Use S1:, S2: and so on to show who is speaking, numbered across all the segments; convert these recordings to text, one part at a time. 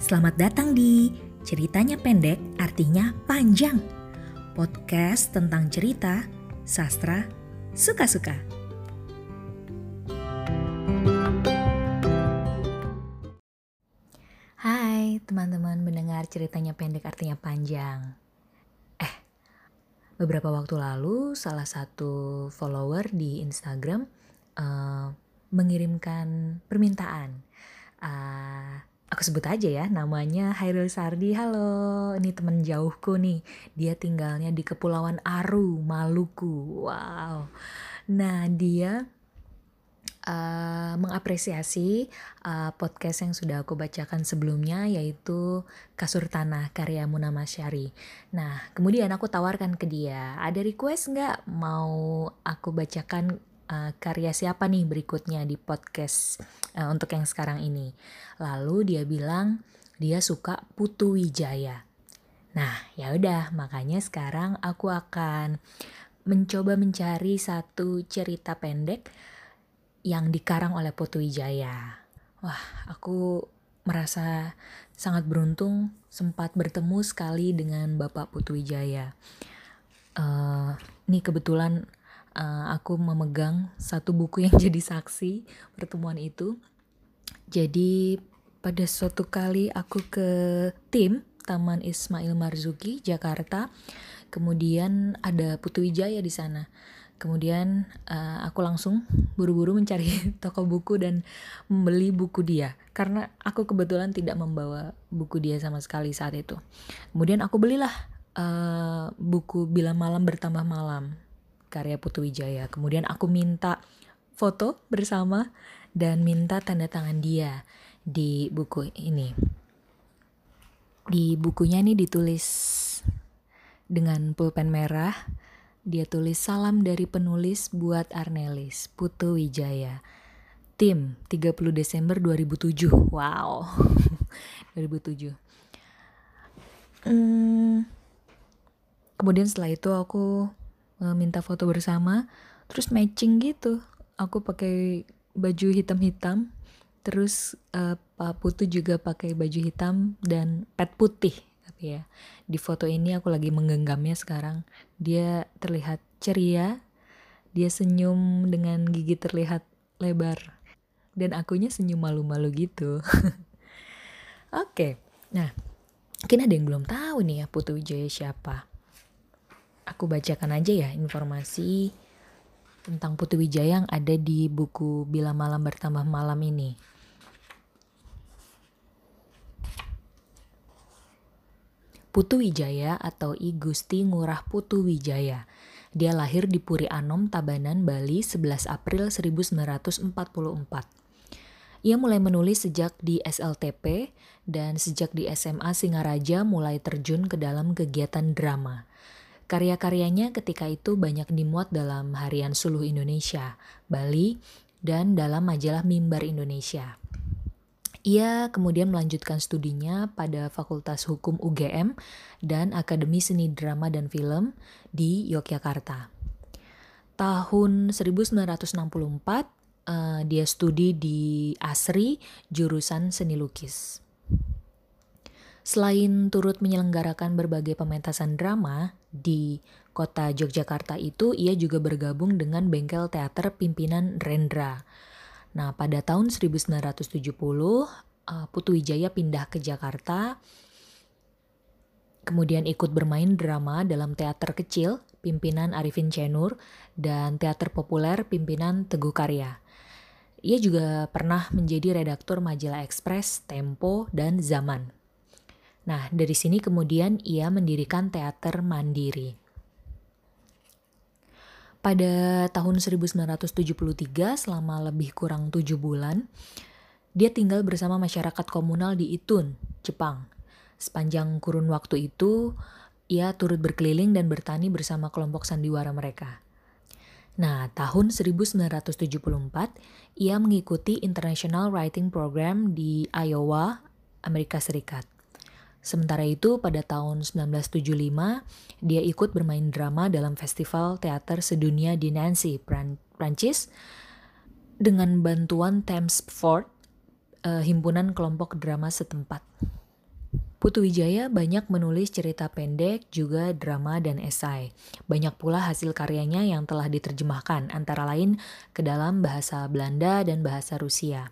S1: Selamat datang di Ceritanya Pendek Artinya Panjang, podcast tentang cerita, sastra, suka-suka. Hai teman-teman mendengar Ceritanya Pendek Artinya Panjang. Beberapa waktu lalu salah satu follower di Instagram mengirimkan permintaan. Aku sebut aja ya, namanya Hairil Sardi. Halo, ini teman jauhku nih. Dia tinggalnya di Kepulauan Aru, Maluku. Wow. Nah, dia mengapresiasi podcast yang sudah aku bacakan sebelumnya, yaitu Kasur Tanah karya Muna Masyari. Nah, kemudian aku tawarkan ke dia, ada request nggak mau aku bacakan karya siapa nih berikutnya di podcast untuk yang sekarang ini. Lalu dia bilang dia suka Putu Wijaya. Nah, ya udah, makanya sekarang aku akan mencoba mencari satu cerita pendek yang dikarang oleh Putu Wijaya. Wah, aku merasa sangat beruntung sempat bertemu sekali dengan Bapak Putu Wijaya. Nih kebetulan aku memegang satu buku yang jadi saksi pertemuan itu. Jadi pada suatu kali aku ke tim Taman Ismail Marzuki Jakarta, kemudian ada Putu Wijaya di sana. Kemudian aku langsung buru-buru mencari toko buku dan membeli buku dia, karena aku kebetulan tidak membawa buku dia sama sekali saat itu. Kemudian aku belilah buku Bila Malam Bertambah Malam karya Putu Wijaya. Kemudian aku minta foto bersama dan minta tanda tangan dia di buku ini. Di bukunya ini ditulis dengan pulpen merah. Dia tulis salam dari penulis buat Arnelis, Putu Wijaya. Tim 30 Desember 2007. Wow. 2007. Kemudian setelah itu aku minta foto bersama, terus matching gitu. Aku pakai baju hitam-hitam, terus Pak Putu juga pakai baju hitam dan pet putih. Tapi ya, di foto ini aku lagi menggenggamnya sekarang. Dia terlihat ceria, dia senyum dengan gigi terlihat lebar, dan akunya senyum malu-malu gitu. Oke, nah mungkin ada yang belum tahu nih ya Putu Wijaya siapa. Aku bacakan aja ya informasi tentang Putu Wijaya yang ada di buku Bila Malam Bertambah Malam ini. Putu Wijaya atau I Gusti Ngurah Putu Wijaya. Dia lahir di Puri Anom, Tabanan, Bali 11 April 1944. Ia mulai menulis sejak di SLTP dan sejak di SMA Singaraja mulai terjun ke dalam kegiatan drama. Karya-karyanya ketika itu banyak dimuat dalam Harian Suluh Indonesia, Bali, dan dalam majalah Mimbar Indonesia. Ia kemudian melanjutkan studinya pada Fakultas Hukum UGM dan Akademi Seni Drama dan Film di Yogyakarta. Tahun 1964, dia studi di ASRI, jurusan Seni Lukis. Selain turut menyelenggarakan berbagai pementasan drama di kota Yogyakarta itu, ia juga bergabung dengan bengkel teater pimpinan Rendra. Nah, pada tahun 1970, Putu Wijaya pindah ke Jakarta, kemudian ikut bermain drama dalam teater kecil pimpinan Arifin C. Nur dan teater populer pimpinan Teguh Karya. Ia juga pernah menjadi redaktur majalah Express, Tempo, dan Zaman. Nah, dari sini kemudian ia mendirikan teater mandiri. Pada tahun 1973, selama lebih kurang 7 bulan, dia tinggal bersama masyarakat komunal di Itun, Jepang. Sepanjang kurun waktu itu, ia turut berkeliling dan bertani bersama kelompok sandiwara mereka. Nah, tahun 1974, ia mengikuti International Writing Program di Iowa, Amerika Serikat. Sementara itu, pada tahun 1975, dia ikut bermain drama dalam Festival Teater Sedunia di Nancy, Prancis, dengan bantuan Thames Ford, himpunan kelompok drama setempat. Putu Wijaya banyak menulis cerita pendek, juga drama dan esai. Banyak pula hasil karyanya yang telah diterjemahkan, antara lain ke dalam bahasa Belanda dan bahasa Rusia.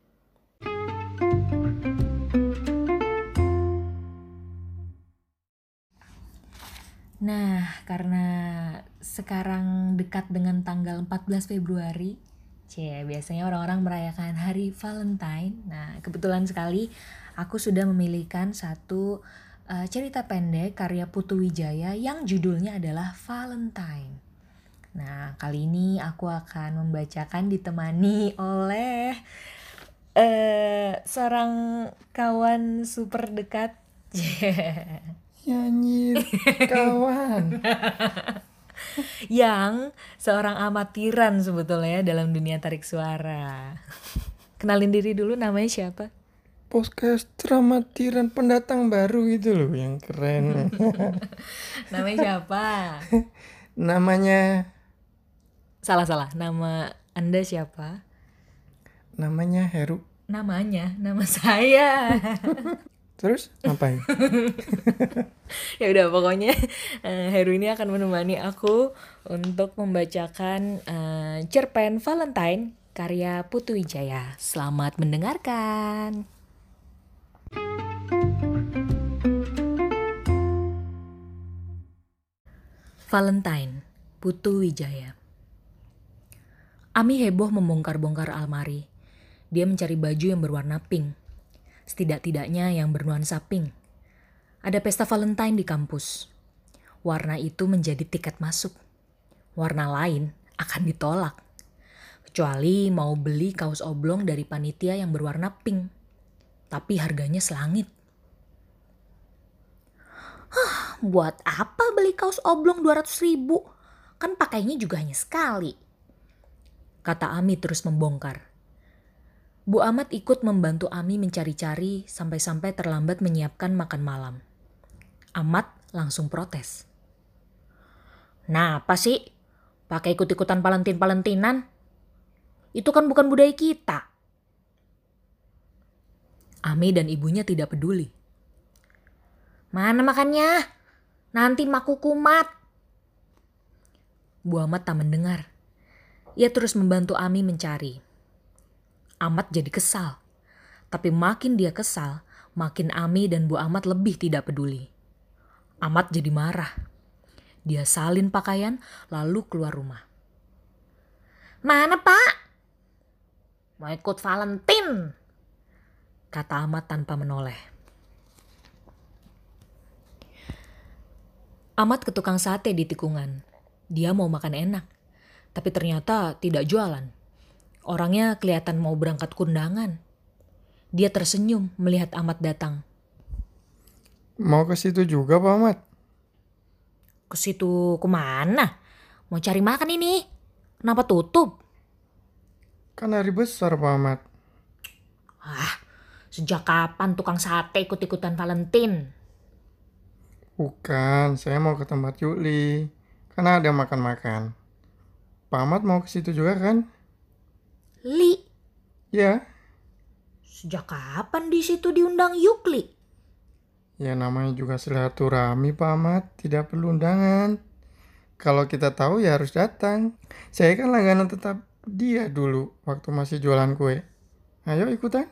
S1: Nah, karena sekarang dekat dengan tanggal 14 Februari, biasanya orang-orang merayakan hari Valentine. Nah, kebetulan sekali aku sudah memilihkan satu cerita pendek karya Putu Wijaya yang judulnya adalah Valentine. Nah, kali ini aku akan membacakan ditemani oleh seorang kawan super dekat.
S2: Nyanyi kawan.
S1: Yang seorang amatiran sebetulnya dalam dunia tarik suara. Kenalin diri dulu, namanya siapa?
S2: Podcaster amatiran pendatang baru gitu loh, yang keren.
S1: Namanya siapa?
S2: Namanya
S1: Salah, nama Anda siapa?
S2: namanya Heru.
S1: Nama saya.
S2: Terus ngapain?
S1: Ya udah, pokoknya Heru ini akan menemani aku untuk membacakan cerpen Valentine karya Putu Wijaya. Selamat mendengarkan. Valentine, Putu Wijaya. Ami heboh membongkar-bongkar almari. Dia mencari baju yang berwarna pink. Setidak-tidaknya yang bernuansa pink. Ada pesta Valentine di kampus. Warna itu menjadi tiket masuk. Warna lain akan ditolak. Kecuali mau beli kaos oblong dari panitia yang berwarna pink. Tapi harganya selangit. Buat apa beli kaos oblong 200.000? Kan pakainya juga hanya sekali. Kata Ami terus membongkar. Bu Ahmad ikut membantu Ami mencari-cari sampai-sampai terlambat menyiapkan makan malam. Ahmad langsung protes. Nah, apa sih? Pakai ikut-ikutan Valentine-Valentinan? Itu kan bukan budaya kita. Ami dan ibunya tidak peduli. Mana makannya? Nanti maku kumat. Bu Ahmad tak mendengar. Ia terus membantu Ami mencari. Ahmad jadi kesal. Tapi makin dia kesal, makin Ami dan Bu Ahmad lebih tidak peduli. Ahmad jadi marah. Dia salin pakaian lalu keluar rumah. Mana Pak? Mau ikut Valentine, kata Ahmad tanpa menoleh. Ahmad ke tukang sate di tikungan. Dia mau makan enak, tapi ternyata tidak jualan. Orangnya kelihatan mau berangkat kondangan. Dia tersenyum melihat Ahmad datang.
S2: Mau ke situ juga Pak Ahmad?
S1: Ke situ kemana? Mau cari makan ini. Kenapa tutup?
S2: Kan hari besar Pak Ahmad.
S1: Sejak kapan tukang sate ikut-ikutan Valentine?
S2: Bukan, saya mau ke tempat Yuli. Karena ada makan-makan. Pak Ahmad mau ke situ juga kan?
S1: Li,
S2: Ya.
S1: sejak kapan di situ diundang Yukli?
S2: Ya namanya juga silaturahmi Pak Ahmad, tidak perlu undangan. Kalau kita tahu ya harus datang. Saya kan langganan tetap dia dulu waktu masih jualan kue. Ayo ikutan.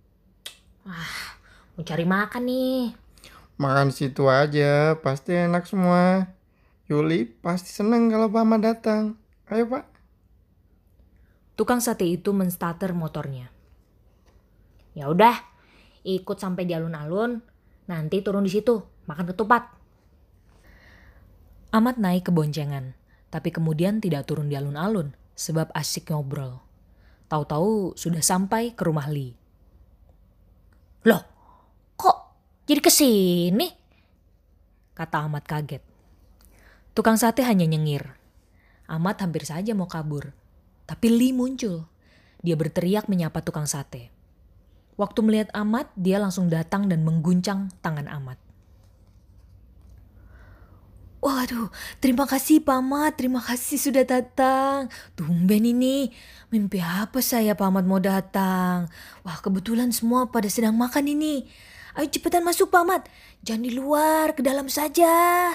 S1: Mau cari makan nih.
S2: Makan situ aja, pasti enak semua. Yuli pasti seneng kalau Pak Ahmad datang. Ayo Pak.
S1: Tukang sate itu menstarter motornya. Ya udah, ikut sampai di alun-alun, nanti turun di situ, makan ketupat. Ahmad naik ke boncengan, tapi kemudian tidak turun di alun-alun sebab asyik ngobrol. Tahu-tahu sudah sampai ke rumah Li. Loh, kok jadi kesini? Kata Ahmad kaget. Tukang sate hanya nyengir. Ahmad hampir saja mau kabur. Tapi Li muncul. Dia berteriak menyapa tukang sate. Waktu melihat Ahmad, dia langsung datang dan mengguncang tangan Ahmad. Waduh, terima kasih Pak Ahmad, terima kasih sudah datang. Tumben ini, mimpi apa saya Pak Ahmad mau datang. Wah, kebetulan semua pada sedang makan ini. Ayo cepetan masuk Pak Ahmad. Jangan di luar, ke dalam saja.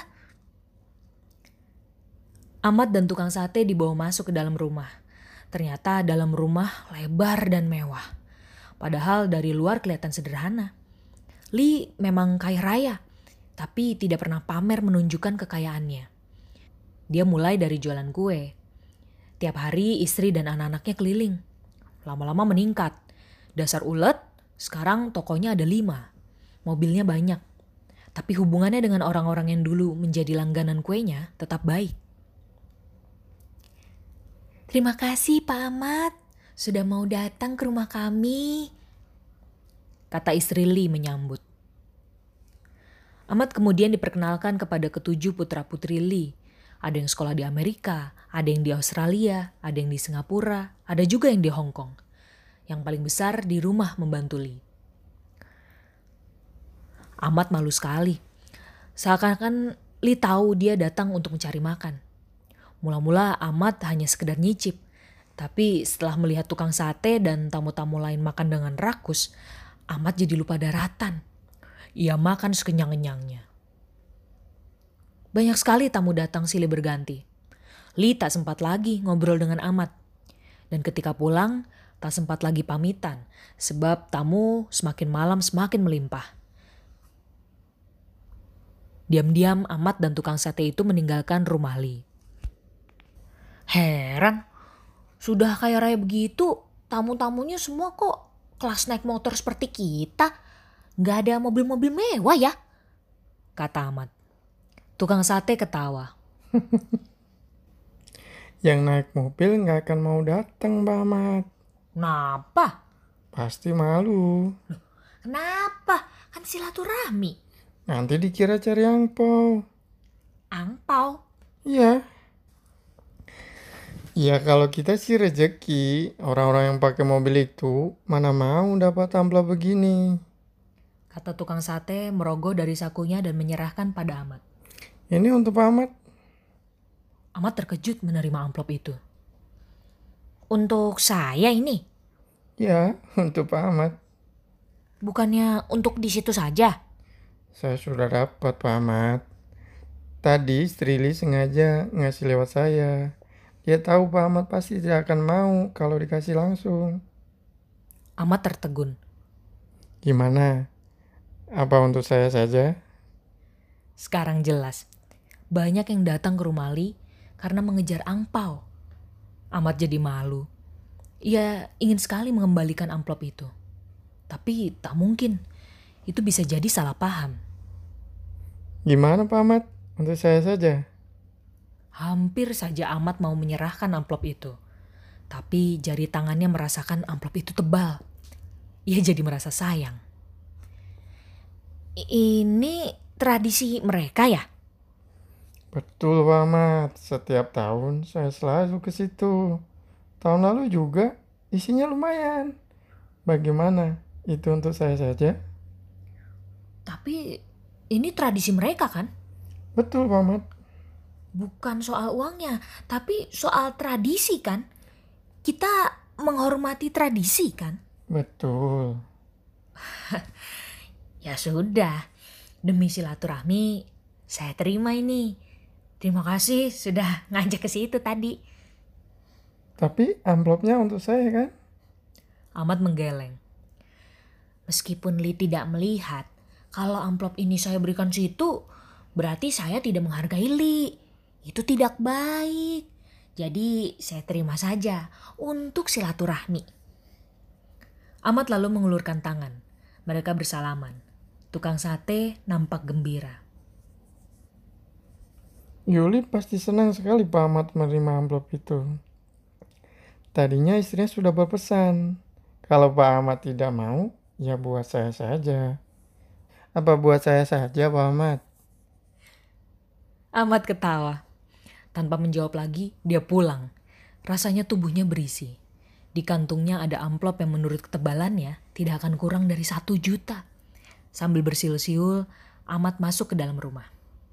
S1: Ahmad dan tukang sate dibawa masuk ke dalam rumah. Ternyata dalam rumah lebar dan mewah. Padahal dari luar kelihatan sederhana. Lee memang kaya raya, tapi tidak pernah pamer menunjukkan kekayaannya. Dia mulai dari jualan kue. Tiap hari istri dan anak-anaknya keliling. Lama-lama meningkat. Dasar ulet, sekarang tokonya ada 5. Mobilnya banyak. Tapi hubungannya dengan orang-orang yang dulu menjadi langganan kuenya tetap baik. Terima kasih Pak Ahmad, sudah mau datang ke rumah kami, kata istri Lee menyambut. Ahmad kemudian diperkenalkan kepada ke-7 putra-putri Lee. Ada yang sekolah di Amerika, ada yang di Australia, ada yang di Singapura, ada juga yang di Hong Kong. Yang paling besar di rumah membantu Lee. Ahmad malu sekali. Seakan-akan Lee tahu dia datang untuk mencari makan. Mula-mula Ahmad hanya sekedar nyicip. Tapi setelah melihat tukang sate dan tamu-tamu lain makan dengan rakus, Ahmad jadi lupa daratan. Ia makan sekenyang-kenyangnya. Banyak sekali tamu datang silih berganti. Lee tak sempat lagi ngobrol dengan Ahmad. Dan ketika pulang, tak sempat lagi pamitan. Sebab tamu semakin malam semakin melimpah. Diam-diam Ahmad dan tukang sate itu meninggalkan rumah Lee. Heran, sudah kaya raya begitu, tamu-tamunya semua kok kelas naik motor seperti kita. Gak ada mobil-mobil mewah ya, kata Ahmad. Tukang sate ketawa.
S2: Yang naik mobil nggak akan mau datang, Pak Ahmad.
S1: Kenapa?
S2: Pasti malu.
S1: Kenapa? Kan silaturahmi.
S2: Nanti dikira cari angpau.
S1: Angpau?
S2: Iya. Ya kalau kita sih rezeki, orang-orang yang pakai mobil itu mana mau dapat amplop begini.
S1: Kata tukang sate merogoh dari sakunya dan menyerahkan pada Ahmad.
S2: Ini untuk Pak Ahmad.
S1: Ahmad terkejut menerima amplop itu. Untuk saya ini?
S2: Ya, untuk Pak Ahmad.
S1: Bukannya untuk di situ saja?
S2: Saya sudah dapat Pak Ahmad. Tadi istri Lee sengaja ngasih lewat saya. Dia tahu Pak Ahmad pasti tidak akan mau kalau dikasih langsung.
S1: Ahmad tertegun.
S2: Gimana? Apa untuk saya saja?
S1: Sekarang jelas. Banyak yang datang ke rumah Lee karena mengejar angpau. Ahmad jadi malu. Ia ingin sekali mengembalikan amplop itu. Tapi tak mungkin. Itu bisa jadi salah paham.
S2: Gimana Pak Ahmad? Untuk saya saja?
S1: Hampir saja Ahmad mau menyerahkan amplop itu. Tapi jari tangannya merasakan amplop itu tebal. Ia jadi merasa sayang. Ini tradisi mereka ya?
S2: Betul Pak Ahmad. Setiap tahun saya selalu ke situ. Tahun lalu juga isinya lumayan. Bagaimana? Itu untuk saya saja?
S1: Tapi ini tradisi mereka kan?
S2: Betul Pak Ahmad.
S1: Bukan soal uangnya, tapi soal tradisi kan? Kita menghormati tradisi kan?
S2: Betul.
S1: Ya sudah, demi silaturahmi saya terima ini. Terima kasih sudah ngajak ke situ tadi.
S2: Tapi amplopnya untuk saya kan?
S1: Ahmad menggeleng. Meskipun Lee tidak melihat, kalau amplop ini saya berikan situ, berarti saya tidak menghargai Lee. Itu tidak baik. Jadi saya terima saja untuk silaturahmi. Ahmad lalu mengulurkan tangan. Mereka bersalaman. Tukang sate nampak gembira.
S2: Yuli pasti senang sekali Pak Ahmad menerima amplop itu. Tadinya istrinya sudah berpesan. Kalau Pak Ahmad tidak mau, ya buat saya saja. Apa buat saya saja Pak Ahmad?
S1: Ahmad ketawa. Tanpa menjawab lagi, dia pulang. Rasanya tubuhnya berisi. Di kantungnya ada amplop yang menurut ketebalannya tidak akan kurang dari 1 juta. Sambil bersiul-siul, Ahmad masuk ke dalam rumah.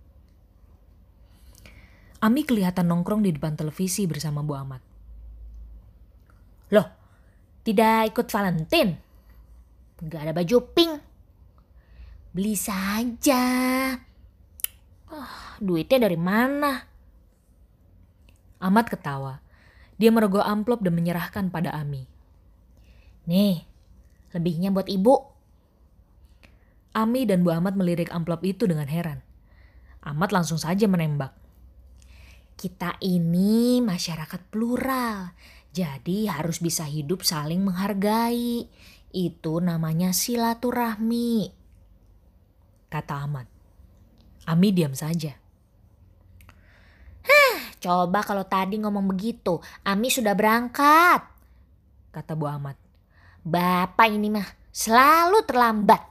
S1: Ami kelihatan nongkrong di depan televisi bersama Bu Ahmad. Loh, tidak ikut Valentine? Gak ada baju pink? Beli saja. Duitnya dari mana? Ahmad ketawa. Dia merogoh amplop dan menyerahkan pada Ami. Nih, lebihnya buat ibu. Ami dan Bu Ahmad melirik amplop itu dengan heran. Ahmad langsung saja menembak. Kita ini masyarakat plural, jadi harus bisa hidup saling menghargai. Itu namanya silaturahmi, kata Ahmad. Ami diam saja. Coba kalau tadi ngomong begitu, Ami sudah berangkat, kata Bu Ahmad. Bapak ini mah selalu terlambat.